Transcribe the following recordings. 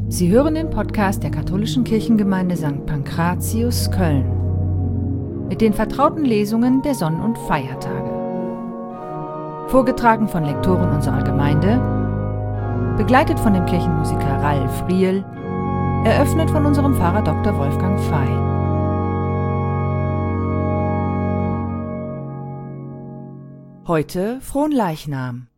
Sie hören den Podcast der katholischen Kirchengemeinde St. Pankratius, Köln, mit den vertrauten Lesungen der Sonn- und Feiertage. Vorgetragen von Lektoren unserer Gemeinde, begleitet von dem Kirchenmusiker Ralf Riehl, eröffnet von unserem Pfarrer Dr. Wolfgang Fey. Heute Fronleichnam.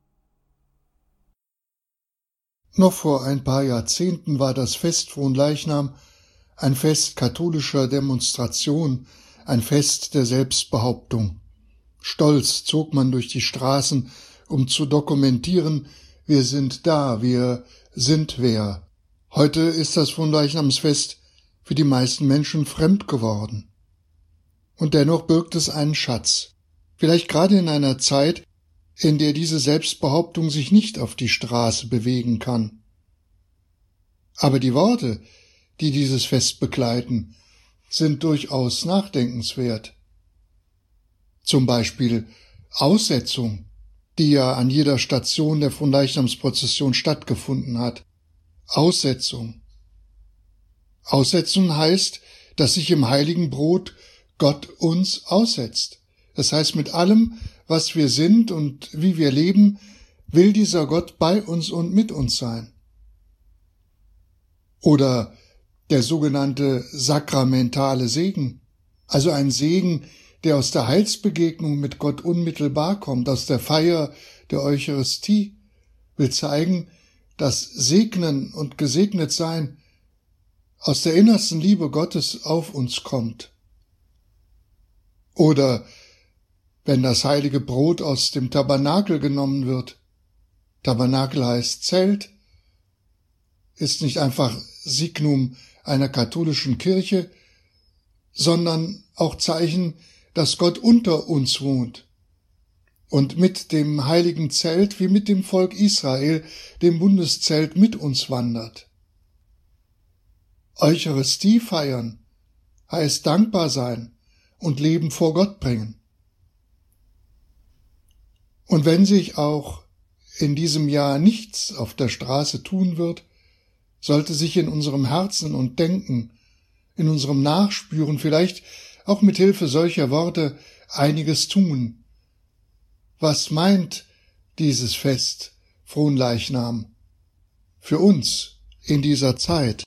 Noch vor ein paar Jahrzehnten war das Fest Fronleichnam ein Fest katholischer Demonstration, ein Fest der Selbstbehauptung. Stolz zog man durch die Straßen, um zu dokumentieren, wir sind da, wir sind wer. Heute ist das Fronleichnamsfest für die meisten Menschen fremd geworden. Und dennoch birgt es einen Schatz. Vielleicht gerade in einer Zeit, in der diese Selbstbehauptung sich nicht auf die Straße bewegen kann. Aber die Worte, die dieses Fest begleiten, sind durchaus nachdenkenswert. Zum Beispiel Aussetzung, die ja an jeder Station der Fronleichnamsprozession stattgefunden hat. Aussetzung. Aussetzung heißt, dass sich im heiligen Brot Gott uns aussetzt. Das heißt, mit allem, was wir sind und wie wir leben, will dieser Gott bei uns und mit uns sein. Oder der sogenannte sakramentale Segen, also ein Segen, der aus der Heilsbegegnung mit Gott unmittelbar kommt, aus der Feier der Eucharistie, will zeigen, dass Segnen und gesegnet sein aus der innersten Liebe Gottes auf uns kommt. Oder wenn das heilige Brot aus dem Tabernakel genommen wird. Tabernakel heißt Zelt, ist nicht einfach Signum einer katholischen Kirche, sondern auch Zeichen, dass Gott unter uns wohnt und mit dem heiligen Zelt wie mit dem Volk Israel, dem Bundeszelt, mit uns wandert. Eucharistie feiern heißt dankbar sein und Leben vor Gott bringen. Und wenn sich auch in diesem Jahr nichts auf der Straße tun wird, sollte sich in unserem Herzen und Denken, in unserem Nachspüren, vielleicht auch mit Hilfe solcher Worte einiges tun. Was meint dieses Fest Fronleichnam für uns in dieser Zeit?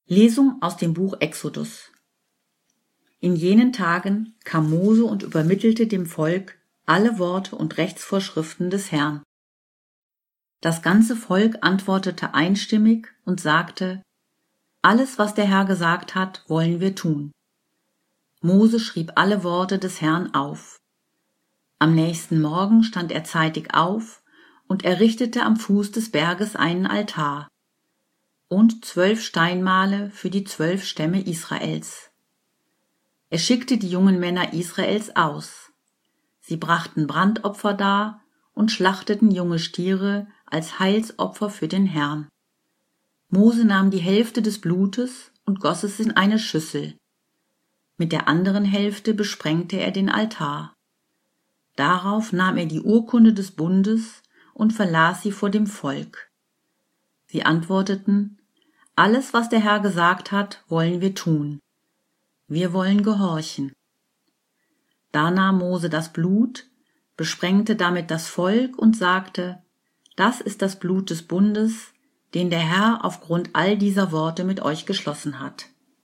Lesung aus dem Buch Exodus. In jenen Tagen kam Mose und übermittelte dem Volk alle Worte und Rechtsvorschriften des Herrn. Das ganze Volk antwortete einstimmig und sagte: Alles, was der Herr gesagt hat, wollen wir tun. Mose schrieb alle Worte des Herrn auf. Am nächsten Morgen stand er zeitig auf und errichtete am Fuß des Berges einen Altar und 12 Steinmale für die 12 Stämme Israels. Er schickte die jungen Männer Israels aus. Sie brachten Brandopfer dar und schlachteten junge Stiere als Heilsopfer für den Herrn. Mose nahm die Hälfte des Blutes und goss es in eine Schüssel. Mit der anderen Hälfte besprengte er den Altar. Darauf nahm er die Urkunde des Bundes und verlas sie vor dem Volk. Sie antworteten: Alles, was der Herr gesagt hat, wollen wir tun. Wir wollen gehorchen. Da nahm Mose das Blut, besprengte damit das Volk und sagte: Das ist das Blut des Bundes, den der Herr aufgrund all dieser Worte mit euch geschlossen hat.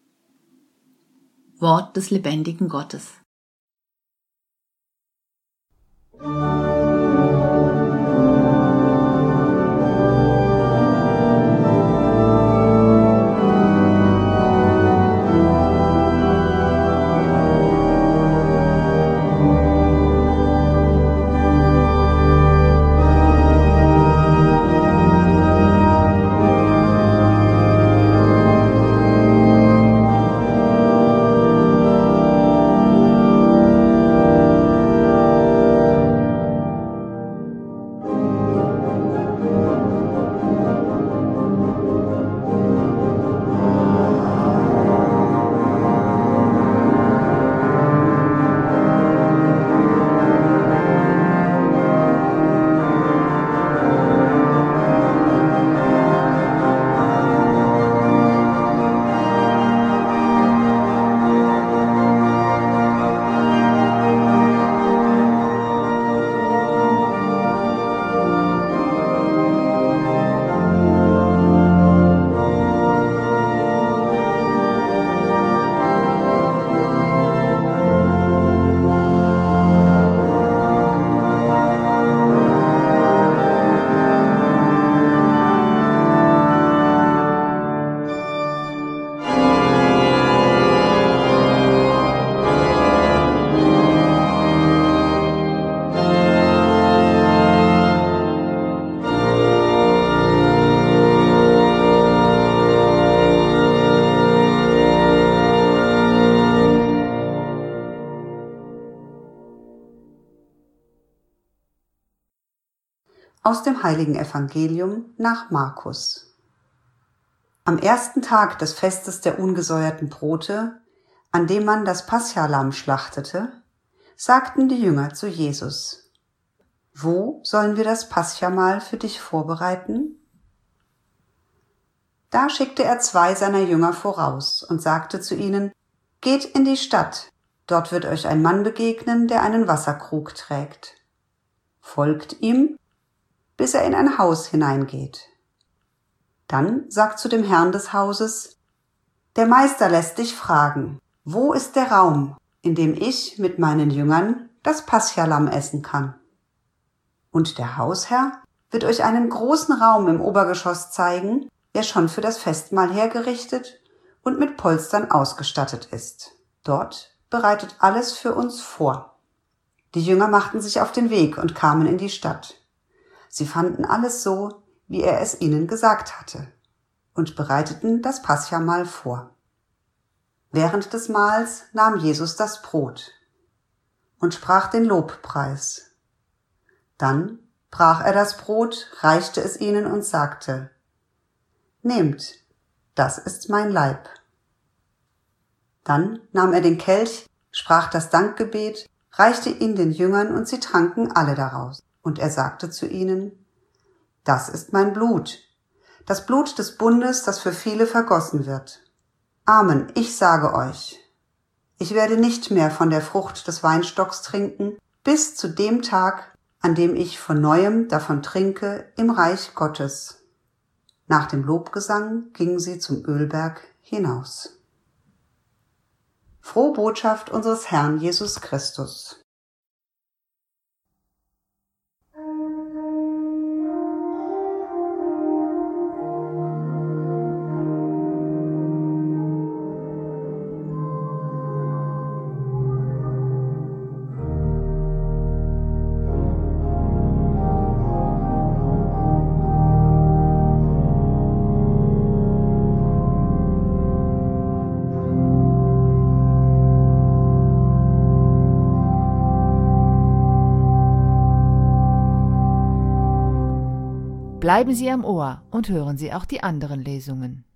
Wort des lebendigen Gottes. Aus dem Heiligen Evangelium nach Markus. Am ersten Tag des Festes der ungesäuerten Brote, an dem man das Paschalamm schlachtete, sagten die Jünger zu Jesus: Wo sollen wir das Paschamahl für dich vorbereiten? Da schickte er 2 seiner Jünger voraus und sagte zu ihnen: Geht in die Stadt, dort wird euch ein Mann begegnen, der einen Wasserkrug trägt. Folgt ihm, bis er in ein Haus hineingeht. Dann sagt zu dem Herrn des Hauses: Der Meister lässt dich fragen, wo ist der Raum, in dem ich mit meinen Jüngern das Paschalamm essen kann? Und der Hausherr wird euch einen großen Raum im Obergeschoss zeigen, der schon für das Festmahl hergerichtet und mit Polstern ausgestattet ist. Dort bereitet alles für uns vor. Die Jünger machten sich auf den Weg und kamen in die Stadt. Sie fanden alles so, wie er es ihnen gesagt hatte, und bereiteten das Paschamahl vor. Während des Mahls nahm Jesus das Brot und sprach den Lobpreis. Dann brach er das Brot, reichte es ihnen und sagte: Nehmt, das ist mein Leib. Dann nahm er den Kelch, sprach das Dankgebet, reichte ihn den Jüngern und sie tranken alle daraus. Und er sagte zu ihnen: Das ist mein Blut, das Blut des Bundes, das für viele vergossen wird. Amen, ich sage euch, ich werde nicht mehr von der Frucht des Weinstocks trinken, bis zu dem Tag, an dem ich von Neuem davon trinke im Reich Gottes. Nach dem Lobgesang gingen sie zum Ölberg hinaus. Frohe Botschaft unseres Herrn Jesus Christus. Bleiben Sie am Ohr und hören Sie auch die anderen Lesungen.